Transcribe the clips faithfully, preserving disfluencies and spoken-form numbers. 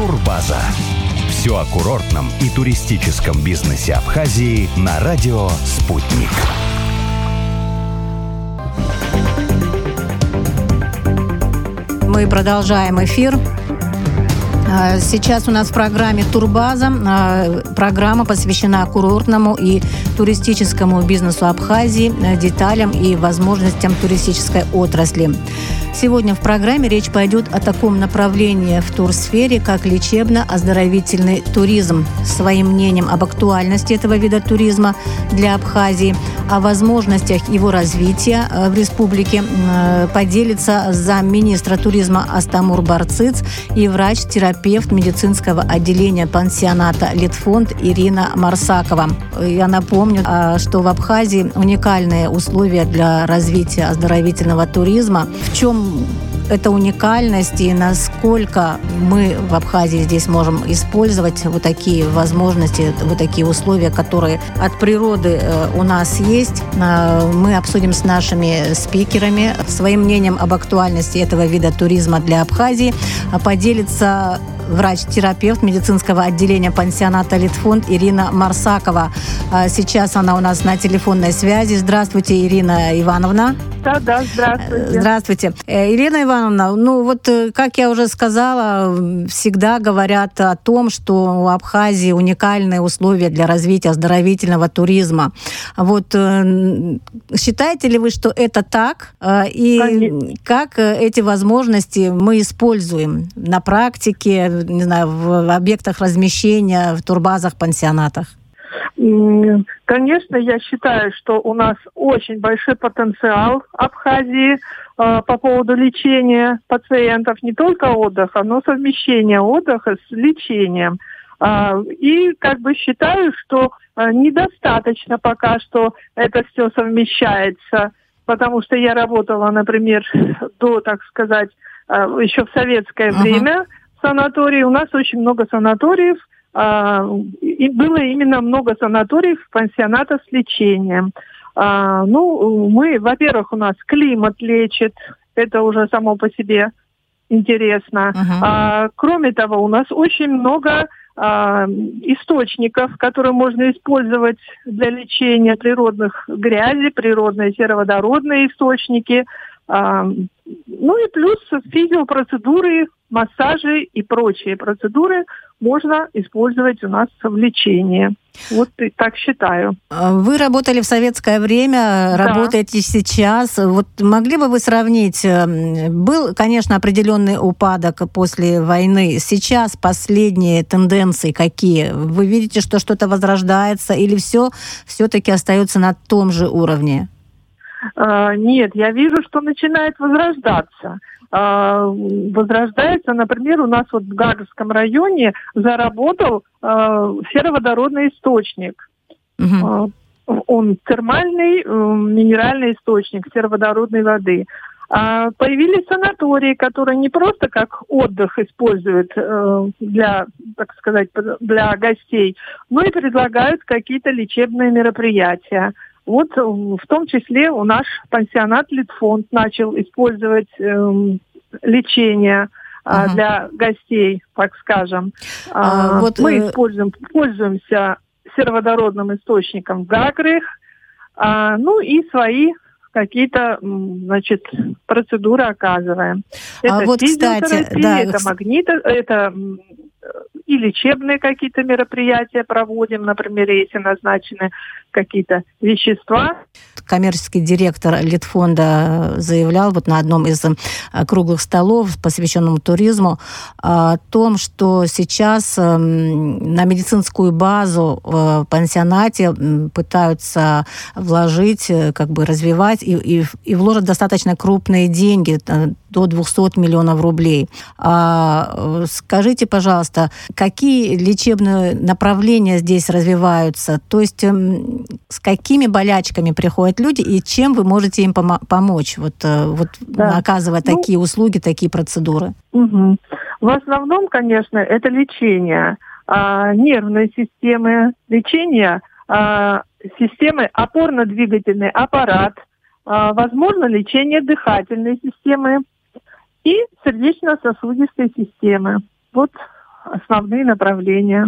Турбаза. Все о курортном и туристическом бизнесе Абхазии на радио «Спутник». Мы продолжаем эфир. Сейчас у нас в программе «Турбаза». Программа посвящена курортному и туристическому бизнесу Абхазии, деталям и возможностям туристической отрасли. Сегодня в программе речь пойдет о таком направлении в турсфере, как лечебно-оздоровительный туризм. Своим мнением об актуальности этого вида туризма для Абхазии, о возможностях его развития в республике поделится замминистра туризма Астамур Барциц и врач-терапевт медицинского отделения пансионата «Литфонд» Ирина Марсакова. Я напомню, что в Абхазии уникальные условия для развития оздоровительного туризма. В чем эта уникальность и насколько мы в Абхазии здесь можем использовать вот такие возможности, вот такие условия, которые от природы у нас есть. Мы обсудим с нашими спикерами. Своим мнением об актуальности этого вида туризма для Абхазии поделится врач-терапевт медицинского отделения пансионата «Литфонд» Ирина Марсакова. Сейчас она у нас на телефонной связи. Здравствуйте, Ирина Ивановна. Да, да, здравствуйте. Здравствуйте. Ирина Ивановна, ну вот, как я уже сказала, всегда говорят о том, что у Абхазии уникальные условия для развития оздоровительного туризма. Вот считаете ли вы, что это так? И Конечно. Как эти возможности мы используем на практике, не знаю, в объектах размещения, в турбазах, пансионатах? Конечно, я считаю, что у нас очень большой потенциал Абхазии э, по поводу лечения пациентов, не только отдыха, но совмещения отдыха с лечением. Э, и как бы считаю, что э, недостаточно пока что это все совмещается, потому что я работала, например, до, так сказать, э, еще в советское uh-huh. время в санатории. У нас очень много санаториев. Uh, и было именно много санаториев, пансионатов с лечением. Uh, ну, мы, во-первых, у нас климат лечит, это уже само по себе интересно. Uh-huh. Uh, кроме того, у нас очень много uh, источников, которые можно использовать для лечения природных грязи, природные сероводородные источники. Uh, ну и плюс физиопроцедуры, массажи и прочие процедуры можно использовать у нас в лечении. Вот и так считаю. Вы работали в советское время, да. Работаете сейчас. Вот могли бы вы сравнить? Был, конечно, определенный упадок после войны. Сейчас последние тенденции какие? Вы видите, что что-то возрождается или все все-таки остается на том же уровне? А, нет, я вижу, что начинает возрождаться. Возрождается, например, у нас вот в Гагарском районе заработал э, сероводородный источник. Uh-huh. Э, он термальный, э, минеральный источник сероводородной воды. А появились санатории, которые не просто как отдых используют э, для, так сказать, для гостей, но и предлагают какие-то лечебные мероприятия. Вот в том числе у нас пансионат «Литфонд» начал использовать э, лечение э, uh-huh. для гостей, так скажем. А, вот, Мы э... используем, пользуемся сероводородным источником в Гаграх, э, ну и свои какие-то, значит, процедуры оказываем. Это а вот, физиотерапия, кстати, да, это магнита, это и лечебные какие-то мероприятия проводим, например, если назначены какие-то вещества. Коммерческий директор Литфонда заявлял вот на одном из круглых столов, посвященном туризму, о том, что сейчас на медицинскую базу в пансионате пытаются вложить, как бы развивать, и, и, и вложат достаточно крупные деньги, до двухсот миллионов рублей. А, скажите, пожалуйста, какие лечебные направления здесь развиваются? То есть с какими болячками приходят люди и чем вы можете им помо- помочь, вот, вот да. оказывая ну, такие услуги, такие процедуры? Угу. В основном, конечно, это лечение а, нервной системы, лечение а, системы опорно-двигательный аппарат, а, возможно, лечение дыхательной системы и сердечно-сосудистой системы. Вот основные направления,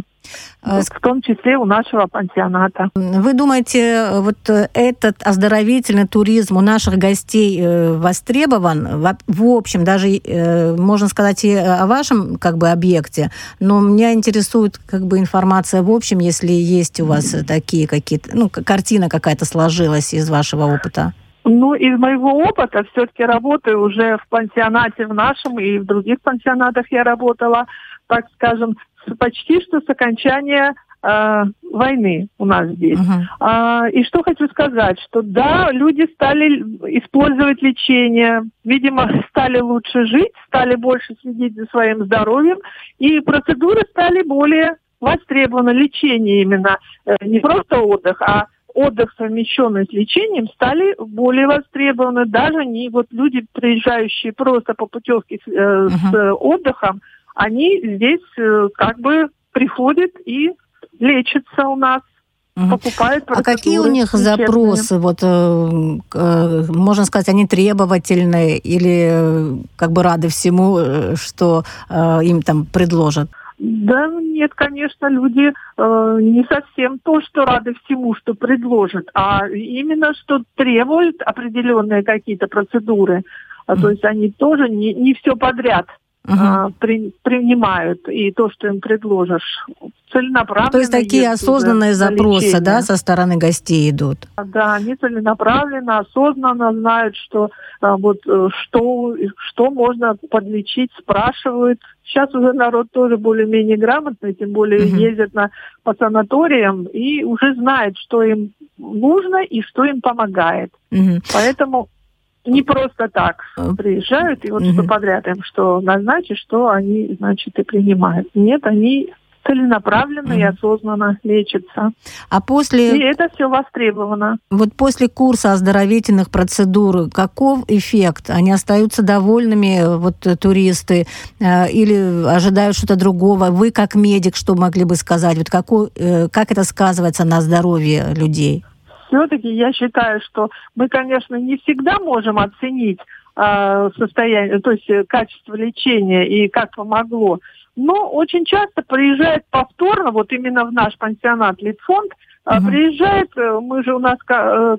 в том числе у нашего пансионата. Вы думаете, вот этот оздоровительный туризм у наших гостей востребован? В общем, даже можно сказать и о вашем как бы объекте, но меня интересует как бы информация в общем, если есть у вас такие какие-то, ну, картина какая-то сложилась из вашего опыта. Ну, из моего опыта, все-таки работаю уже в пансионате в нашем и в других пансионатах я работала, так скажем, с, почти что с окончания э, войны у нас здесь. Uh-huh. А, и что хочу сказать, что да, люди стали использовать лечение, видимо, стали лучше жить, стали больше следить за своим здоровьем, и процедуры стали более востребованы, лечение именно, э, не просто отдых, а отдых, совмещенный с лечением, стали более востребованы. Даже не вот люди, приезжающие просто по путевке с, э, uh-huh. с отдыхом, они здесь э, как бы приходят и лечатся у нас, uh-huh. покупают процедуры. А какие у них лечебные запросы? Вот, э, э, можно сказать, они требовательные или э, как бы рады всему, что э, им там предложат? Да нет, конечно, люди э, не совсем то, что рады всему, что предложат, а именно, что требуют определенные какие-то процедуры. Mm-hmm. То есть они тоже не, не все подряд uh-huh. э, при, принимают, и то, что им предложишь, целенаправленно. То есть такие осознанные запросы, да, со стороны гостей идут? Да, они целенаправленно, осознанно знают, что а, вот что, что можно подлечить, спрашивают. Сейчас уже народ тоже более-менее грамотный, тем более uh-huh. ездят на, по санаториям и уже знает, что им нужно и что им помогает. Uh-huh. Поэтому не просто так приезжают, и вот uh-huh. что подряд им что назначить, что они, значит, и принимают. Нет, они целенаправленно mm-hmm. и осознанно лечатся. А после... И это все востребовано. Вот после курса оздоровительных процедур каков эффект? Они остаются довольными, вот туристы, э, или ожидают что-то другого? Вы, как медик, что могли бы сказать? Вот какой, э, как это сказывается на здоровье людей? Все-таки я считаю, что мы, конечно, не всегда можем оценить э, состояние, то есть качество лечения и как помогло. Но очень часто приезжает повторно, вот именно в наш пансионат Литфонд, uh-huh. приезжает, мы же у нас как,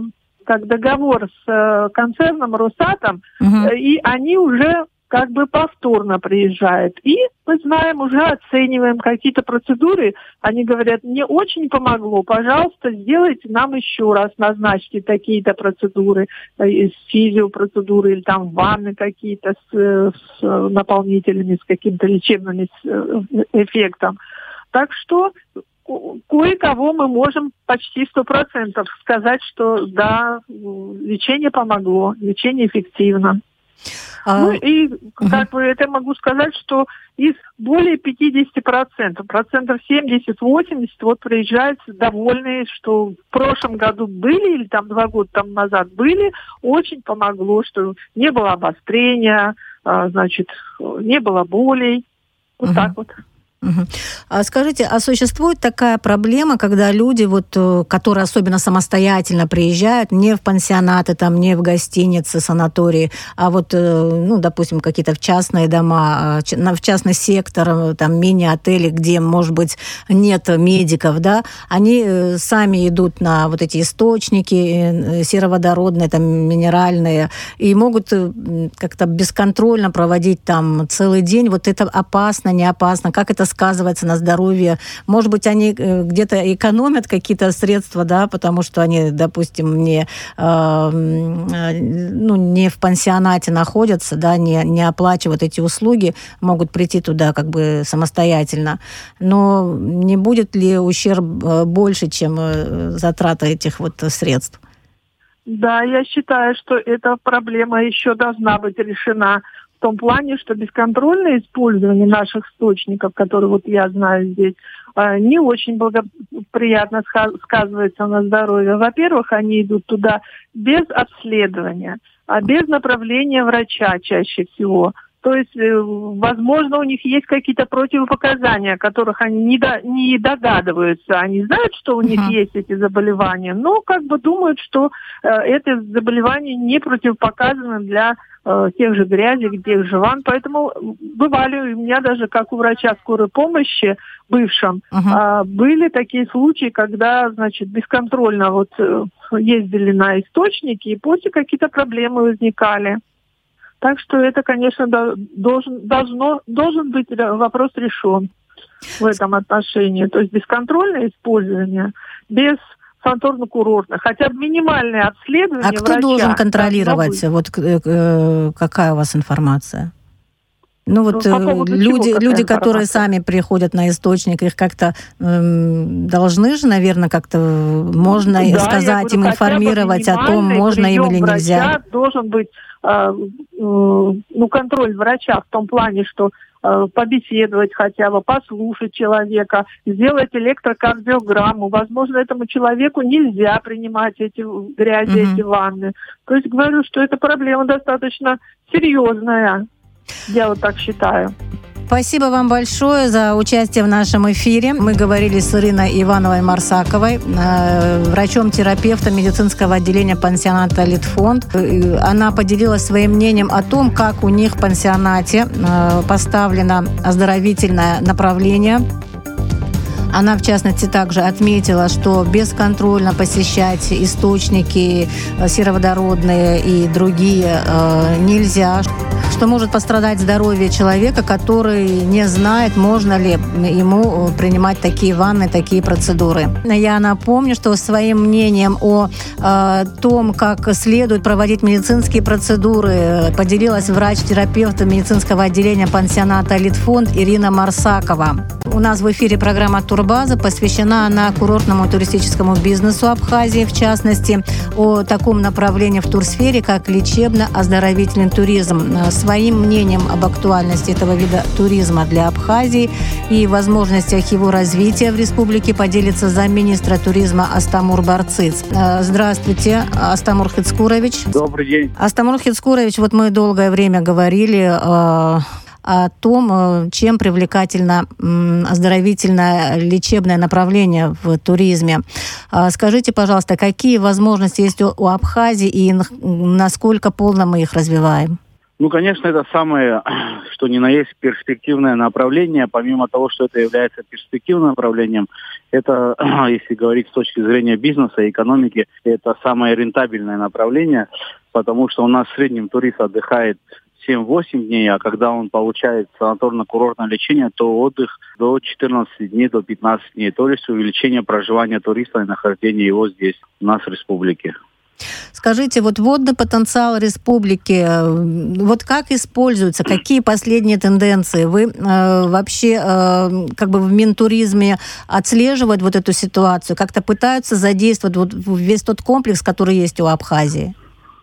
как договор с концерном Росатом, uh-huh. и они уже как бы повторно приезжают. И мы знаем, уже оцениваем какие-то процедуры. Они говорят, мне очень помогло, пожалуйста, сделайте нам еще раз, назначьте такие-то процедуры, физиопроцедуры или там ванны какие-то с, с наполнителями, с каким-то лечебным эффектом. Так что кое-кого мы можем почти сто процентов сказать, что да, лечение помогло, лечение эффективно. А... Ну и как бы это могу сказать, что из более пятьдесят процентов, процентов семьдесят-восемьдесят вот приезжают довольные, что в прошлом году были или там два года там назад были, очень помогло, что не было обострения, значит, не было болей, вот uh-huh. так вот. Угу. А скажите, а существует такая проблема, когда люди, вот, которые особенно самостоятельно приезжают, не в пансионаты, там, не в гостиницы, санатории, а вот, ну, допустим, какие-то в частные дома, в частный сектор, там, мини-отели, где, может быть, нет медиков, да, они сами идут на вот эти источники сероводородные, там, минеральные, и могут как-то бесконтрольно проводить там целый день. Вот это опасно, не опасно? Как это сказывается на здоровье? Может быть, они где-то экономят какие-то средства, да, потому что они, допустим, не, э, ну, не в пансионате находятся, да, не, не оплачивают эти услуги, могут прийти туда как бы самостоятельно. Но не будет ли ущерб больше, чем затрата этих вот средств? Да, я считаю, что эта проблема еще должна быть решена. В том плане, что бесконтрольное использование наших источников, которые вот я знаю здесь, не очень благоприятно сказывается на здоровье. Во-первых, они идут туда без обследования, а без направления врача чаще всего. То есть, возможно, у них есть какие-то противопоказания, о которых они не, до, не догадываются. Они знают, что у них uh-huh. есть эти заболевания, но как бы думают, что э, это заболевание не противопоказано для э, тех же грязей, тех же ванн. Поэтому бывали у меня даже, как у врача скорой помощи, бывшем, uh-huh. э, были такие случаи, когда, значит, бесконтрольно вот э, ездили на источники, и после какие-то проблемы возникали. Так что это, конечно, должен, должно, должен быть вопрос решен в этом отношении. То есть бесконтрольное использование без санаторно-курортных, хотя бы минимальное обследование. А кто врача должен контролировать? Вот э, какая у вас информация? Ну вот ну, люди, люди, которые сами приходят на источник, их как-то э, должны же, наверное, как-то можно да, сказать говорю, им, информировать о том, можно им или нельзя. Должен быть э, э, ну, контроль врача в том плане, что э, побеседовать хотя бы, послушать человека, сделать электрокардиограмму. Возможно, этому человеку нельзя принимать эти грязи, угу. эти ванны. То есть говорю, что эта проблема достаточно серьезная. Я вот так считаю. Спасибо вам большое за участие в нашем эфире. Мы говорили с Ириной Ивановой-Марсаковой, врачом-терапевтом медицинского отделения пансионата «Литфонд». Она поделилась своим мнением о том, как у них в пансионате поставлено оздоровительное направление. Она, в частности, также отметила, что бесконтрольно посещать источники сероводородные и другие э, нельзя, что может пострадать здоровье человека, который не знает, можно ли ему принимать такие ванны, такие процедуры. Я напомню, что своим мнением о э, том, как следует проводить медицинские процедуры, поделилась врач-терапевт медицинского отделения пансионата «Литфонд» Ирина Марсакова. У нас в эфире программа «Турбаза», посвящена она курортному туристическому бизнесу Абхазии, в частности, о таком направлении в турсфере, как лечебно-оздоровительный туризм. Своим мнением об актуальности этого вида туризма для Абхазии и возможностях его развития в республике поделится замминистра туризма Астамур Барциц. Здравствуйте, Астамур Хицкурович. Добрый день. Астамур Хицкурович, вот мы долгое время говорили о о том, чем привлекательно оздоровительное лечебное направление в туризме. Скажите, пожалуйста, какие возможности есть у Абхазии и насколько полно мы их развиваем? Ну, конечно, это самое, что ни на есть, перспективное направление. Помимо того, что это является перспективным направлением, это, если говорить с точки зрения бизнеса и экономики, это самое рентабельное направление, потому что у нас в среднем турист отдыхает семь-восемь дней, а когда он получает санаторно-курортное лечение, то отдых до четырнадцати дней, до пятнадцати дней. То есть увеличение проживания туриста и нахождения его здесь, у нас в республике. Скажите, вот водный потенциал республики, вот как используется, какие последние тенденции? Вы э, вообще э, как бы в Минтуризме отслеживают вот эту ситуацию, как-то пытаются задействовать вот весь тот комплекс, который есть у Абхазии?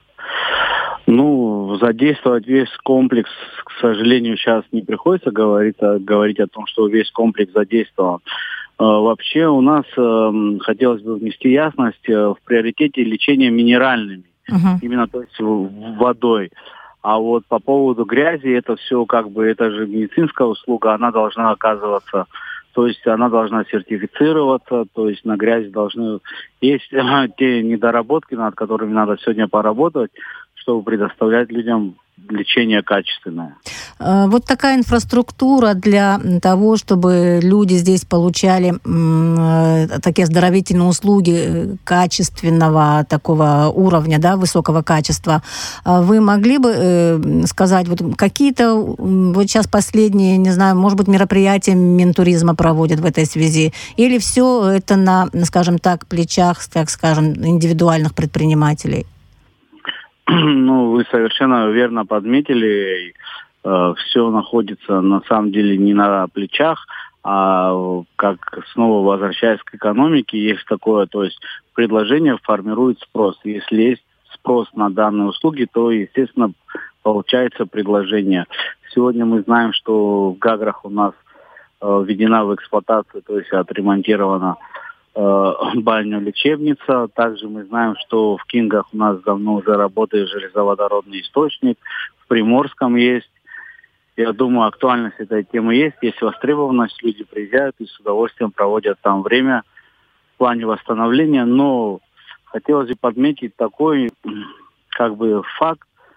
Ну, задействовать весь комплекс, к сожалению, сейчас не приходится говорить, а говорить о том, что весь комплекс задействован. Э, вообще у нас э, хотелось бы внести ясность э, в приоритете лечения минеральными, uh-huh. именно то есть водой. А вот по поводу грязи, это все как бы, это же медицинская услуга, она должна оказываться, то есть она должна сертифицироваться, то есть на грязи должны есть те недоработки, над которыми надо сегодня поработать, чтобы предоставлять людям лечение качественное. Вот такая инфраструктура для того, чтобы люди здесь получали м, такие оздоровительные услуги качественного такого уровня, да, высокого качества. Вы могли бы э, сказать, вот какие-то вот сейчас последние, не знаю, может быть, мероприятия Минтуризма проводят в этой связи? Или все это на, скажем так, плечах, так скажем, индивидуальных предпринимателей? Ну, вы совершенно верно подметили. Э, все находится на самом деле не на плечах, а как снова возвращаясь к экономике, есть такое, то есть предложение формирует спрос. Если есть спрос на данные услуги, то, естественно, получается предложение. Сегодня мы знаем, что в Гаграх у нас э, введена в эксплуатацию, то есть отремонтирована баня-лечебница. Также мы знаем, что в Кингах у нас давно уже работает железоводородный источник. В Приморском есть. Я думаю, актуальность этой темы есть. Есть востребованность. Люди приезжают и с удовольствием проводят там время в плане восстановления. Но хотелось бы подметить такой как бы факт,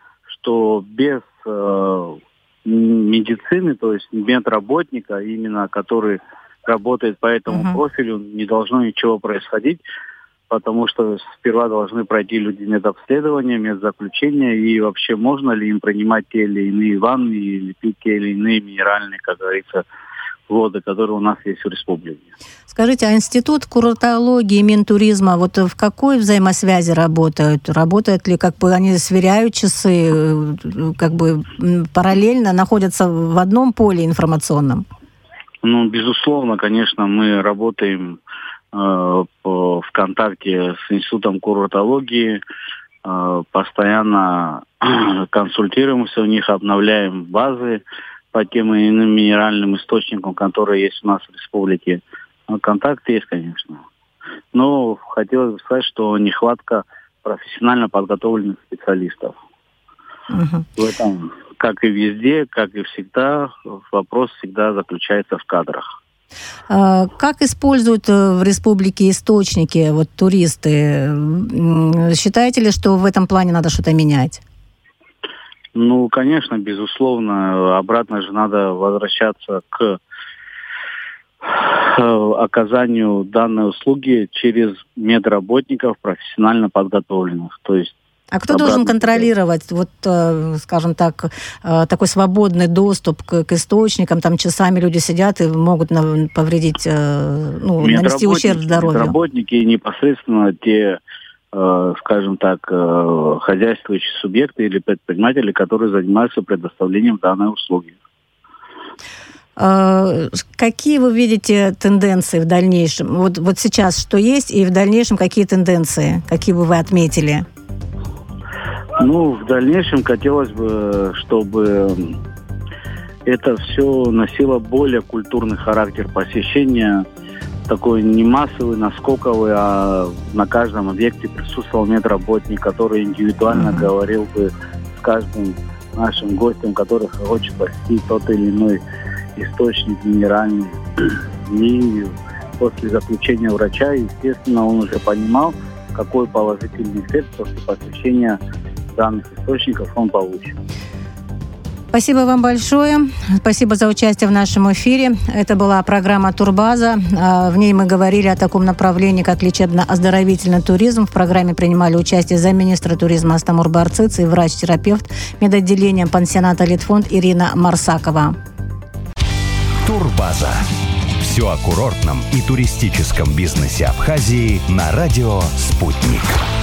что без э, медицины, то есть медработника, именно который работает по этому uh-huh. профилю, не должно ничего происходить, потому что сперва должны пройти люди медобследование, медзаключение, и вообще можно ли им принимать те или иные ванны или пить те или иные минеральные, как говорится, воды, которые у нас есть в республике. Скажите, а Институт курортологии и Минтуризма вот в какой взаимосвязи работают? Работают ли, как бы они сверяют часы, как бы параллельно находятся в одном поле информационном? Ну, безусловно, конечно, мы работаем э, по, в контакте с Институтом курортологии, э, постоянно консультируемся у них, обновляем базы по тем и иным минеральным источникам, которые есть у нас в республике. Контакт есть, конечно. Но хотелось бы сказать, что нехватка профессионально подготовленных специалистов. Uh-huh. В этом, как и везде, как и всегда, вопрос всегда заключается в кадрах. А как используют в республике источники вот, туристы? Считаете ли, что в этом плане надо что-то менять? Ну, конечно, безусловно. Обратно же надо возвращаться к оказанию данной услуги через медработников профессионально подготовленных. То есть а кто должен контролировать, вот, скажем так, такой свободный доступ к, к источникам? Там часами люди сидят и могут повредить, ну, нанести ущерб здоровью. Медработники непосредственно те, скажем так, хозяйствующие субъекты или предприниматели, которые занимаются предоставлением данной услуги. Какие вы видите тенденции в дальнейшем? Вот, вот сейчас что есть, и в дальнейшем какие тенденции, какие бы вы отметили? Ну, в дальнейшем хотелось бы, чтобы это все носило более культурный характер посещения, такой не массовый, наскоковый, а на каждом объекте присутствовал медработник, который индивидуально mm-hmm. говорил бы с каждым нашим гостем, который хочет посетить тот или иной источник минеральный. И после заключения врача, естественно, он уже понимал, какой положительный эффект после посещения данных источников он получит. Спасибо вам большое. Спасибо за участие в нашем эфире. Это была программа «Турбаза». В ней мы говорили о таком направлении, как лечебно-оздоровительный туризм. В программе принимали участие замминистра туризма Астамур Барцыц и врач-терапевт медотделения пансионата «Литфонд» Ирина Марсакова. Турбаза. Все о курортном и туристическом бизнесе Абхазии на радио «Спутник».